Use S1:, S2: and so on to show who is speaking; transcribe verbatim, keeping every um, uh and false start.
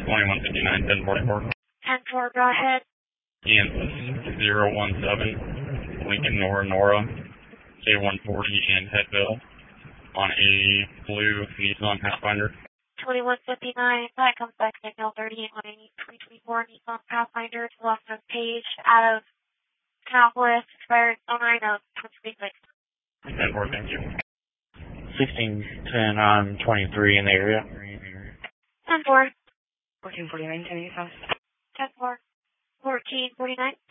S1: twenty-one fifty-nine, ten forty-four.
S2: ten four, go ahead.
S1: Kansas zero one seven, Lincoln Nora Nora, K one forty in Headville on a blue Nissan Pathfinder.
S2: twenty-one fifty-nine, that comes back signal thirty-eight one eighty, twenty twenty-four Nissan Pathfinder to Los Angeles Page out of Southwest, expired oh nine of twenty twenty-six.
S1: ten four, thank you.
S3: sixteen ten on twenty-three in the area.
S2: ten four.
S4: fourteen forty-nine, ten eight south.
S2: ten four. fourteen forty-nine.